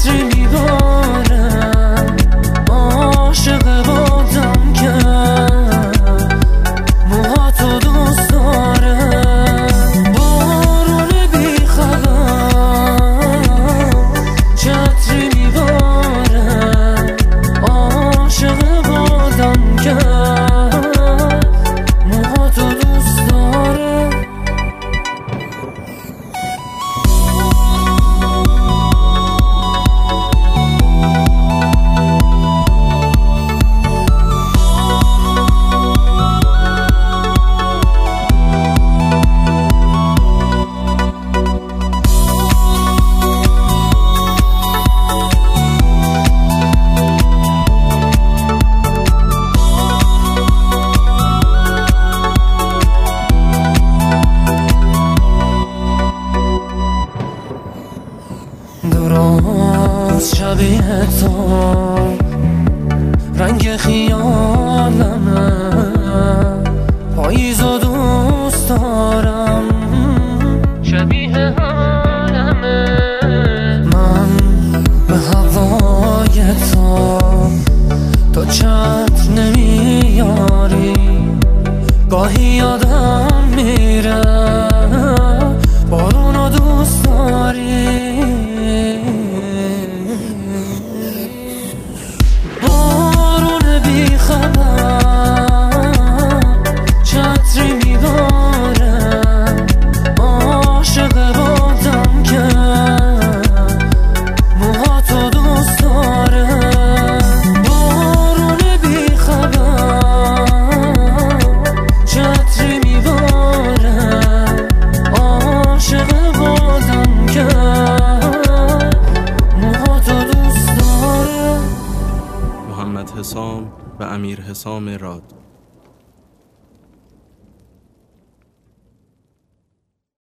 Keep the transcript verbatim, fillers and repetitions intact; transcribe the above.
چتری میبارم عاشق بادم کرد موهاتو دوست دارم بارون بیخبر چتری میبارم عاشق بادم کرد موهاتو دوست دارم درست شبیه تو رنگ خیالمه پاییز و دوست دارم شبیه حالمه من به هوای تو تو چتر نمیاری گاهی یادم میره بارونو دوست داری بارون بیخبر چتری میبارم عاشق بادم کرد موهاتو دوست دارم بارون بیخبر چتری میبارم عاشق بادم کرد موهاتو دوست دارم. محمد حسام و امیر حسام راد.